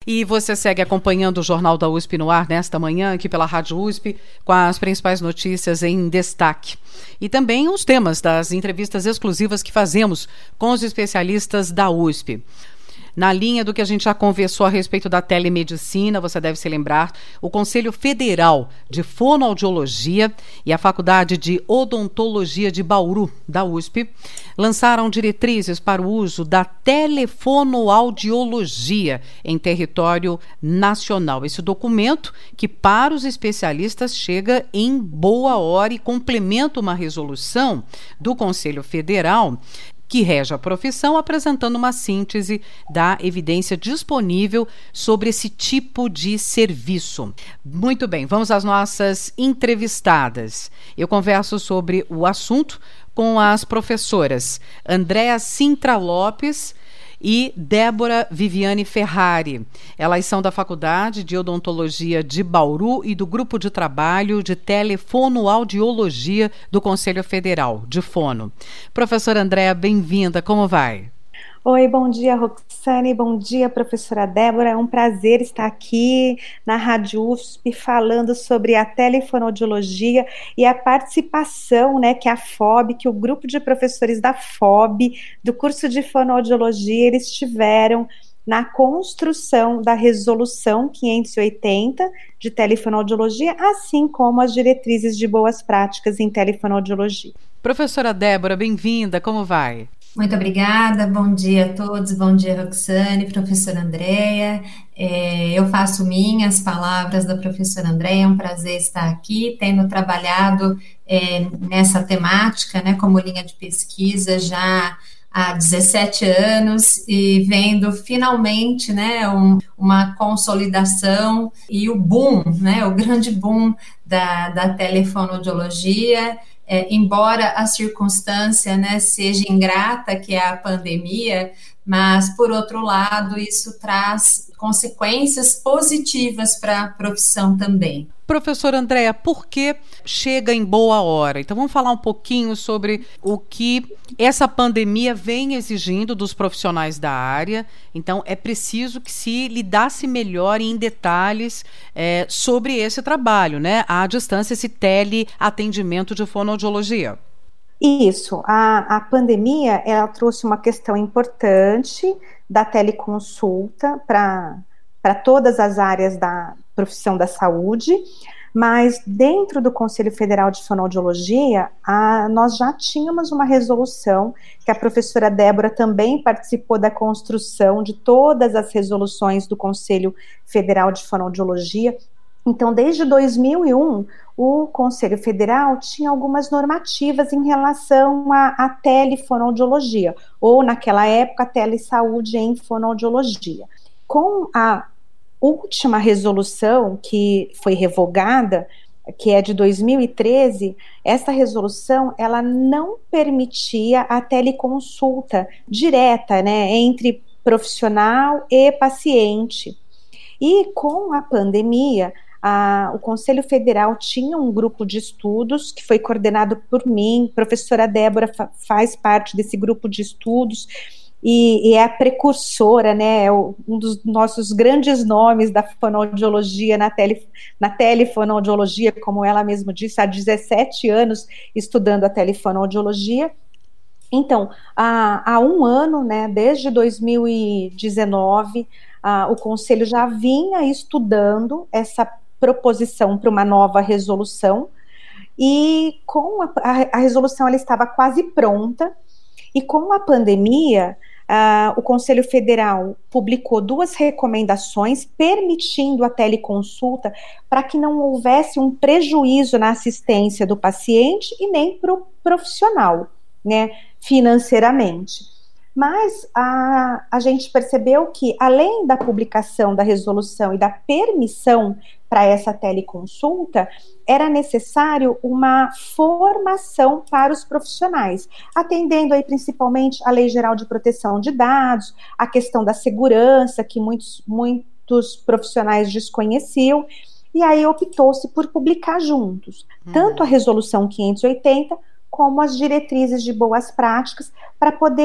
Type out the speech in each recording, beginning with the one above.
E você segue acompanhando o Jornal da USP no ar nesta manhã, aqui pela Rádio USP, com as principais notícias em destaque. E também os temas das entrevistas exclusivas que fazemos com os especialistas da USP. Na linha do que a gente já conversou a respeito da telemedicina, você deve se lembrar, o Conselho Federal de Fonoaudiologia e a Faculdade de Odontologia de Bauru, da USP, lançaram diretrizes para o uso da telefonoaudiologia em território nacional. Esse documento, que para os especialistas chega em boa hora e complementa uma resolução do Conselho Federal que rege a profissão, apresentando uma síntese da evidência disponível sobre esse tipo de serviço. Muito bem, vamos às nossas entrevistadas. Eu converso sobre o assunto com as professoras Andréa Sintra Lopes e Débora Viviane Ferrari. Elas são da Faculdade de Odontologia de Bauru e do Grupo de Trabalho de Telefonoaudiologia do Conselho Federal, de Fono. Professora Andréa, bem-vinda, como vai? Oi, bom dia, Roxane, bom dia, professora Débora. É um prazer estar aqui na Rádio USP falando sobre a telefonoaudiologia e a participação, que a FOB, que o grupo de professores da FOB, do curso de fonoaudiologia, eles tiveram na construção da resolução 580 de telefonoaudiologia, assim como as diretrizes de boas práticas em telefonoaudiologia. Professora Débora, bem-vinda, como vai? Muito obrigada, bom dia a todos, bom dia Roxane, professora Andréa. Eu faço minhas palavras da professora Andréa, é um prazer estar aqui, tendo trabalhado nessa temática, como linha de pesquisa já há 17 anos e vendo finalmente uma consolidação e o boom, o grande boom da telefonoaudiologia. Embora a circunstância seja ingrata, que é a pandemia, mas, por outro lado, isso traz consequências positivas para a profissão também. Professora Andréa, por que chega em boa hora? Então vamos falar um pouquinho sobre o que essa pandemia vem exigindo dos profissionais da área. Então é preciso que se lidasse melhor em detalhes sobre esse trabalho, à distância, esse teleatendimento de fonoaudiologia. Isso, a pandemia ela trouxe uma questão importante da teleconsulta para todas as áreas da profissão da saúde, mas dentro do Conselho Federal de Fonoaudiologia, nós já tínhamos uma resolução, que a professora Débora também participou da construção de todas as resoluções do Conselho Federal de Fonoaudiologia. Então, desde 2001, o Conselho Federal tinha algumas normativas em relação à telefonoaudiologia, ou naquela época, a telesaúde em fonoaudiologia. Com a última resolução que foi revogada, que é de 2013, essa resolução ela não permitia a teleconsulta direta, entre profissional e paciente. E com a pandemia, o Conselho Federal tinha um grupo de estudos que foi coordenado por mim, professora Débora faz parte desse grupo de estudos, e é a precursora, um dos nossos grandes nomes da fonoaudiologia na telefonoaudiologia, como ela mesma disse, há 17 anos estudando a telefonoaudiologia. Então, há um ano, desde 2019, o Conselho já vinha estudando essa proposição para uma nova resolução, e com a resolução ela estava quase pronta, e com a pandemia, o Conselho Federal publicou 2 recomendações permitindo a teleconsulta para que não houvesse um prejuízo na assistência do paciente e nem para o profissional, financeiramente. Mas a gente percebeu que, além da publicação da resolução e da permissão para essa teleconsulta, era necessário uma formação para os profissionais, atendendo aí principalmente a Lei Geral de Proteção de Dados, a questão da segurança, que muitos profissionais desconheciam, e aí optou-se por publicar juntos, tanto a Resolução 580, como as diretrizes de boas práticas, para poder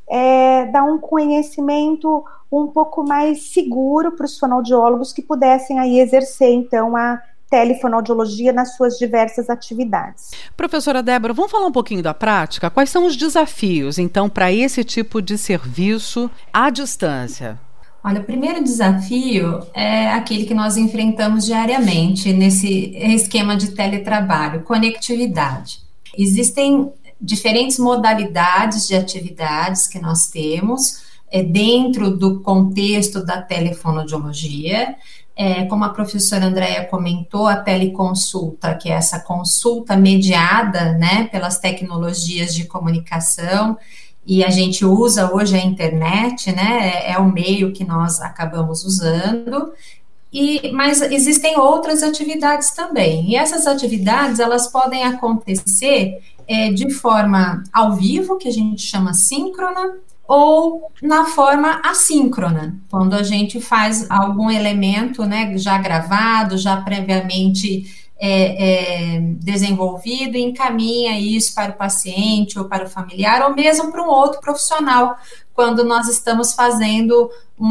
dar um conhecimento um pouco mais seguro para os fonoaudiólogos que pudessem aí exercer, então, a telefonoaudiologia nas suas diversas atividades. Professora Débora, vamos falar um pouquinho da prática? Quais são os desafios, então, para esse tipo de serviço à distância? Olha, o primeiro desafio é aquele que nós enfrentamos diariamente nesse esquema de teletrabalho, conectividade. Existem diferentes modalidades de atividades que nós temos dentro do contexto da telefonoaudiologia. Como a professora Andréia comentou, a teleconsulta, que é essa consulta mediada, né, pelas tecnologias de comunicação, e a gente usa hoje a internet, né, é o meio que nós acabamos usando, mas existem outras atividades também, e essas atividades, elas podem acontecer de forma ao vivo, que a gente chama síncrona, ou na forma assíncrona, quando a gente faz algum elemento, né, já gravado, já previamente desenvolvido, e encaminha isso para o paciente ou para o familiar, ou mesmo para um outro profissional, quando nós estamos fazendo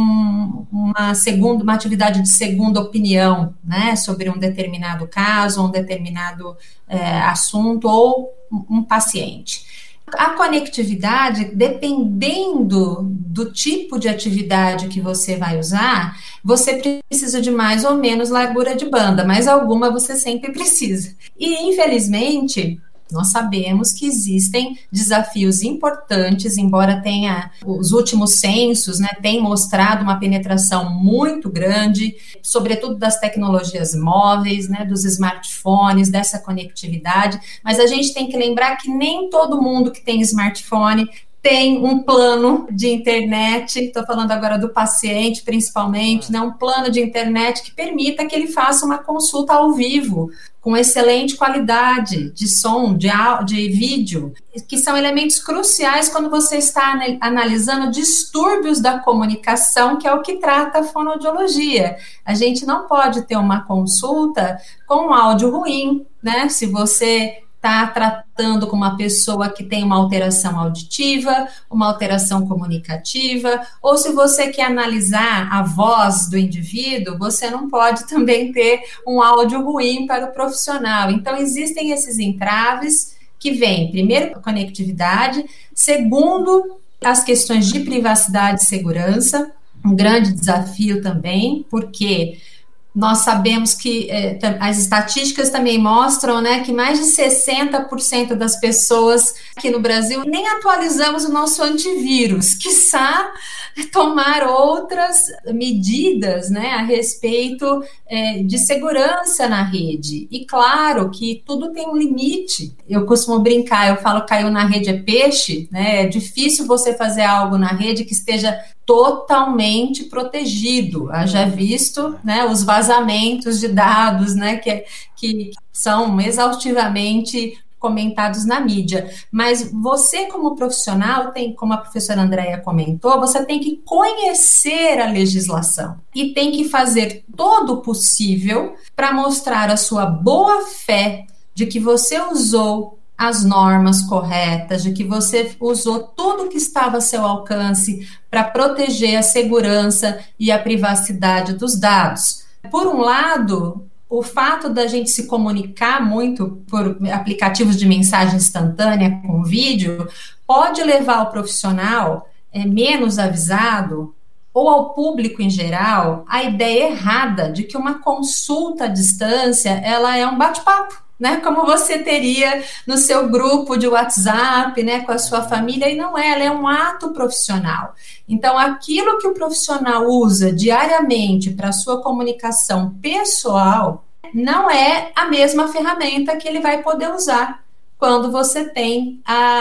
uma atividade de segunda opinião, né, sobre um determinado caso, um determinado assunto, ou um paciente. A conectividade, dependendo do tipo de atividade que você vai usar, você precisa de mais ou menos largura de banda, mas alguma você sempre precisa. E, infelizmente, nós sabemos que existem desafios importantes, embora tenha os últimos censos, né, tem mostrado uma penetração muito grande, sobretudo das tecnologias móveis, né, dos smartphones, dessa conectividade, mas a gente tem que lembrar que nem todo mundo que tem smartphone tem um plano de internet, estou falando agora do paciente principalmente, né, um plano de internet que permita que ele faça uma consulta ao vivo, com excelente qualidade de som, de vídeo, que são elementos cruciais quando você está analisando distúrbios da comunicação, que é o que trata a fonoaudiologia. A gente não pode ter uma consulta com um áudio ruim, né? Se você está tratando com uma pessoa que tem uma alteração auditiva, uma alteração comunicativa, ou se você quer analisar a voz do indivíduo, você não pode também ter um áudio ruim para o profissional. Então, existem esses entraves que vêm, primeiro, a conectividade, segundo, as questões de privacidade e segurança, um grande desafio também, porque nós sabemos que as estatísticas também mostram, né, que mais de 60% das pessoas aqui no Brasil nem atualizamos o nosso antivírus, quiçá tomar outras medidas, né, a respeito de segurança na rede. E claro que tudo tem um limite. Eu costumo brincar, eu falo caiu na rede é peixe, né, é difícil você fazer algo na rede que esteja totalmente protegido, haja visto, né, os vazamentos de dados, né, que são exaustivamente comentados na mídia, mas você como profissional como a professora Andréia comentou, você tem que conhecer a legislação e tem que fazer todo o possível para mostrar a sua boa fé de que você usou as normas corretas, de que você usou tudo que estava a seu alcance para proteger a segurança e a privacidade dos dados. Por um lado, o fato da gente se comunicar muito por aplicativos de mensagem instantânea com vídeo pode levar o profissional menos avisado ou ao público em geral a ideia errada de que uma consulta à distância ela é um bate-papo, né, como você teria no seu grupo de WhatsApp, né, com a sua família, e não é, ela é um ato profissional. Então, aquilo que o profissional usa diariamente para a sua comunicação pessoal não é a mesma ferramenta que ele vai poder usar quando você tem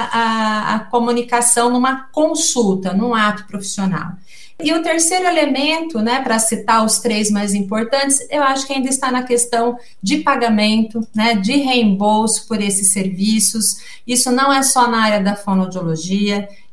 a comunicação numa consulta, num ato profissional. E o terceiro elemento, né, para citar os três mais importantes, eu acho que ainda está na questão de pagamento, né, de reembolso por esses serviços. Isso não é só na área da fonoaudiologia,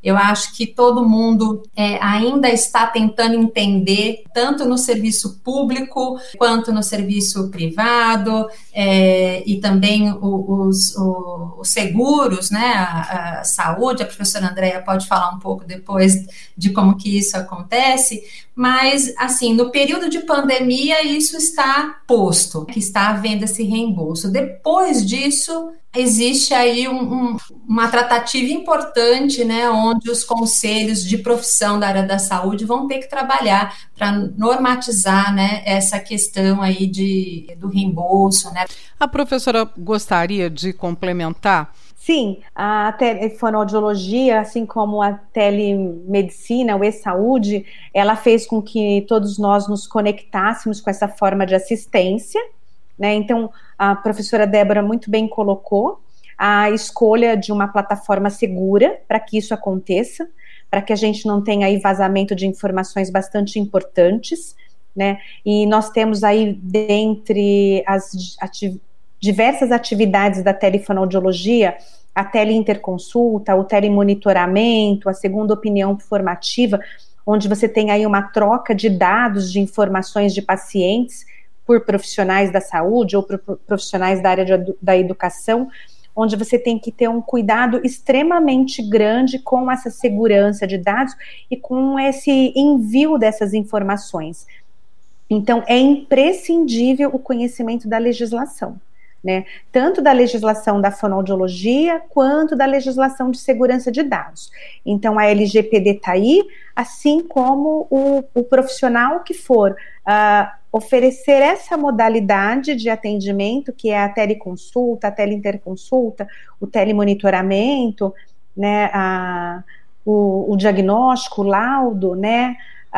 Eu acho que todo mundo ainda está tentando entender, tanto no serviço público quanto no serviço privado, e também os seguros, né, a saúde. A professora Andréia pode falar um pouco depois de como que isso acontece, mas, assim, no período de pandemia, isso está posto, que está havendo esse reembolso. Depois disso, existe aí uma tratativa importante, né, onde os conselhos de profissão da área da saúde vão ter que trabalhar para normatizar, né, essa questão aí do reembolso, né. A professora gostaria de complementar? Sim, a telefonoaudiologia, assim como a telemedicina, o e-saúde, ela fez com que todos nós nos conectássemos com essa forma de assistência, né? Então, a professora Débora muito bem colocou a escolha de uma plataforma segura para que isso aconteça, para que a gente não tenha aí vazamento de informações bastante importantes, né? E nós temos aí, dentre as diversas atividades da telefonoaudiologia, a teleinterconsulta, o telemonitoramento, a segunda opinião formativa, onde você tem aí uma troca de dados, de informações de pacientes por profissionais da saúde ou por profissionais da área da educação, onde você tem que ter um cuidado extremamente grande com essa segurança de dados e com esse envio dessas informações. Então, é imprescindível o conhecimento da legislação, né? Tanto da legislação da fonoaudiologia, quanto da legislação de segurança de dados. Então, a LGPD está aí, assim como o profissional que for oferecer essa modalidade de atendimento, que é a teleconsulta, a teleinterconsulta, o telemonitoramento, né, o diagnóstico, o laudo, né,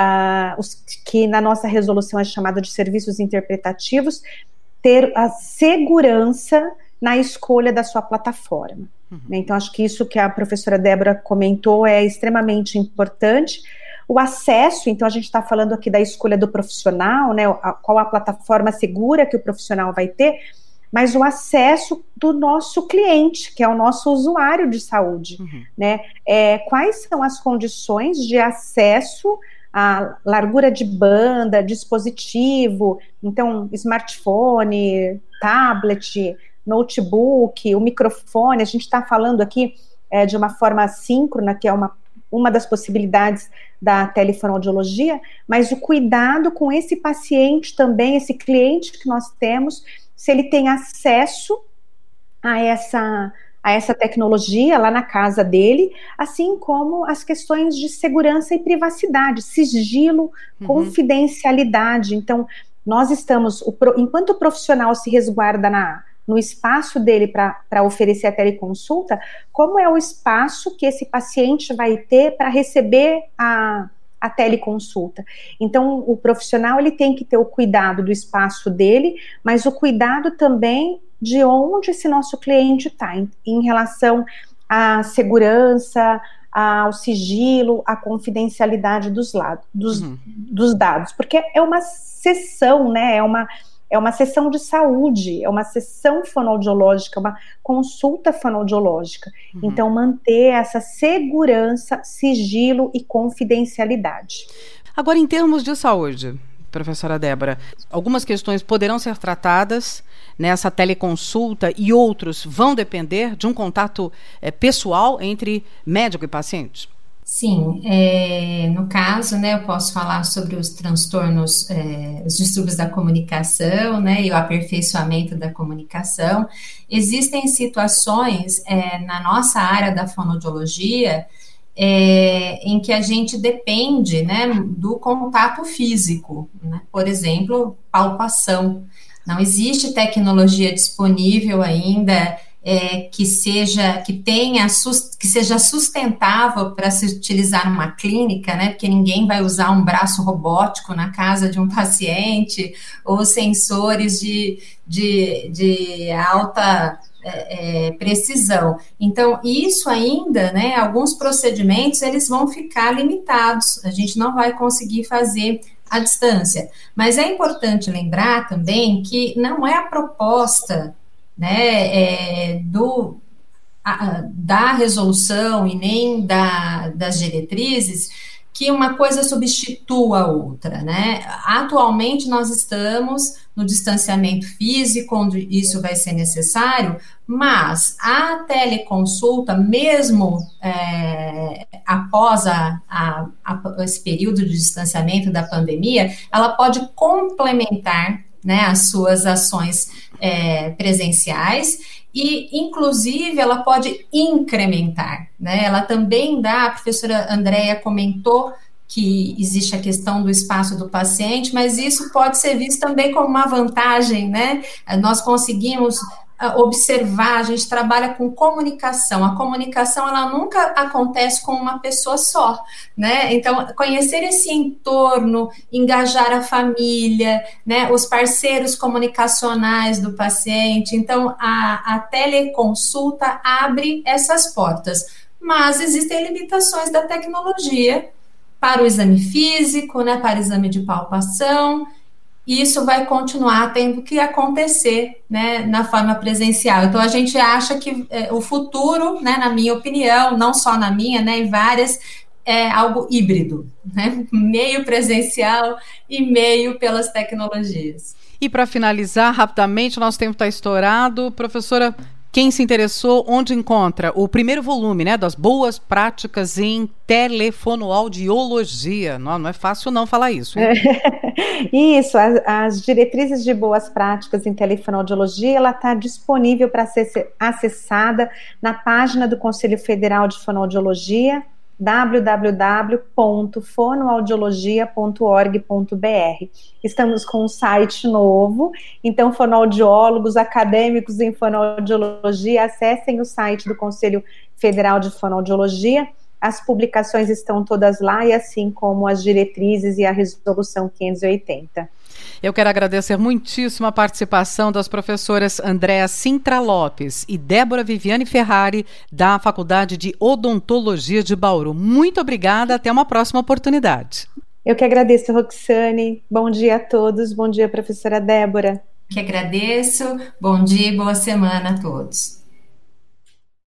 que na nossa resolução é chamado de serviços interpretativos, ter a segurança na escolha da sua plataforma. Então, acho que isso que a professora Débora comentou é extremamente importante. O acesso, então a gente está falando aqui da escolha do profissional, né, qual a plataforma segura que o profissional vai ter, mas o acesso do nosso cliente, que é o nosso usuário de saúde, né, quais são as condições de acesso a largura de banda, dispositivo, então smartphone, tablet, notebook, o microfone. A gente está falando aqui de uma forma assíncrona, que é uma das possibilidades da telefonoaudiologia, mas o cuidado com esse paciente também, esse cliente que nós temos, se ele tem acesso a essa tecnologia lá na casa dele, assim como as questões de segurança e privacidade, sigilo, confidencialidade. Então, nós estamos, enquanto o profissional se resguarda no espaço dele para oferecer a teleconsulta, como é o espaço que esse paciente vai ter para receber a teleconsulta. Então, o profissional ele tem que ter o cuidado do espaço dele, mas o cuidado também de onde esse nosso cliente está, em relação à segurança, ao sigilo, à confidencialidade dos dados, porque é uma sessão, né, é uma sessão de saúde, é uma sessão fonoaudiológica, uma consulta fonoaudiológica. Então, manter essa segurança, sigilo e confidencialidade. Agora, em termos de saúde, professora Débora, algumas questões poderão ser tratadas nessa teleconsulta e outros vão depender de um contato pessoal entre médico e paciente? Sim, no caso, né, eu posso falar sobre os transtornos, os distúrbios da comunicação, né, e o aperfeiçoamento da comunicação. Existem situações na nossa área da fonoaudiologia em que a gente depende, né, do contato físico, né? Por exemplo, palpação. Não existe tecnologia disponível ainda que seja sustentável para se utilizar numa clínica, né? Porque ninguém vai usar um braço robótico na casa de um paciente, ou sensores de alta precisão. Então, isso ainda, né? Alguns procedimentos eles vão ficar limitados. A gente não vai conseguir fazer à distância. Mas é importante lembrar também que não é a proposta, né, da resolução e nem das diretrizes que uma coisa substitua a outra, né? Atualmente nós estamos no distanciamento físico, onde isso vai ser necessário, mas a teleconsulta, mesmo após esse período de distanciamento da pandemia, ela pode complementar, né, as suas ações presenciais e, inclusive, ela pode incrementar, né? Ela também dá, a professora Andréia comentou que existe a questão do espaço do paciente, mas isso pode ser visto também como uma vantagem, né? Nós conseguimos observar, a gente trabalha com comunicação. A comunicação, ela nunca acontece com uma pessoa só, né? Então, conhecer esse entorno, engajar a família, né? Os parceiros comunicacionais do paciente. Então, a teleconsulta abre essas portas. Mas existem limitações da tecnologia para o exame físico, né? Para o exame de palpação. Isso vai continuar tendo que acontecer, né, na forma presencial. Então, a gente acha que o futuro, né, na minha opinião, não só na minha, né, em várias, é algo híbrido, né, meio presencial e meio pelas tecnologias. E para finalizar, rapidamente, o nosso tempo está estourado. Professora, quem se interessou, onde encontra o primeiro volume, né, das boas práticas em telefonoaudiologia? Não é fácil não falar isso, hein? Isso, as diretrizes de boas práticas em telefonoaudiologia, ela está disponível para ser acessada na página do Conselho Federal de Fonoaudiologia, www.fonoaudiologia.org.br. Estamos com um site novo, então fonoaudiólogos, acadêmicos em fonoaudiologia, acessem o site do Conselho Federal de Fonoaudiologia. As publicações estão todas lá, e assim como as diretrizes e a resolução 580. Eu quero agradecer muitíssimo a participação das professoras Andréa Sintra Lopes e Débora Viviane Ferrari, da Faculdade de Odontologia de Bauru. Muito obrigada, até uma próxima oportunidade. Eu que agradeço, Roxane. Bom dia a todos, bom dia, professora Débora. Que agradeço, bom dia e boa semana a todos.